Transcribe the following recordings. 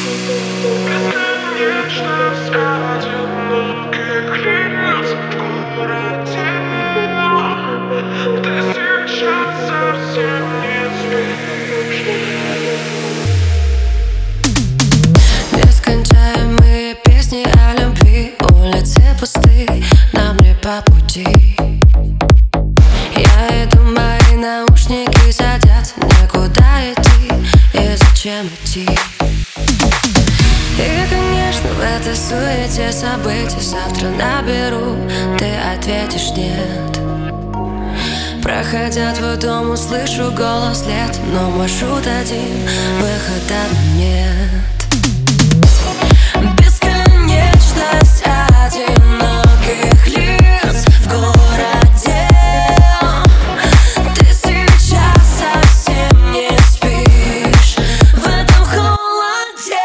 Бесконечность одиноких лиц в городе. Ты сейчас совсем не спишь. Нескончаемые песни о любви, улицы пусты, нам не по пути. Я иду, мои наушники садятся, некуда идти и зачем идти. И, конечно, в этой суете событий завтра наберу, ты ответишь нет. Проходя твой дом, услышу голос лет, но маршрут один, выхода нет. Бесконечность одиноких лиц в городе. Ты сейчас совсем не спишь в этом холоде.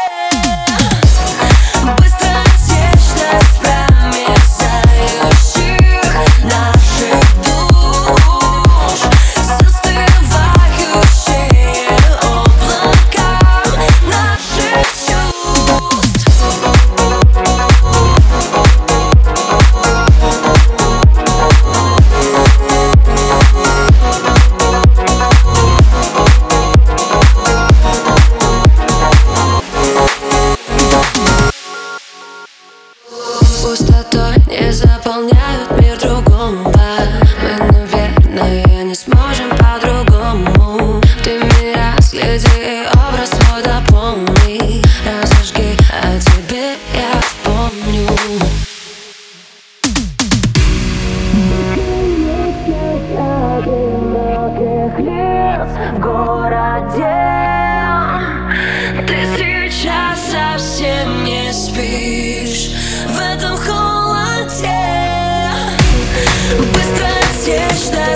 Быстротечность промерзающих наших душ, застывающие облака наших чувств. Пустотой не заполняют мир другому. Мы, наверное, не сможем по-другому. Ты меня разгляди, образ свой дополни. Разожги, о тебе я вспомню. Одиноких лиц в городе. Ты сейчас совсем не спишь в этом холоде. Быстротечность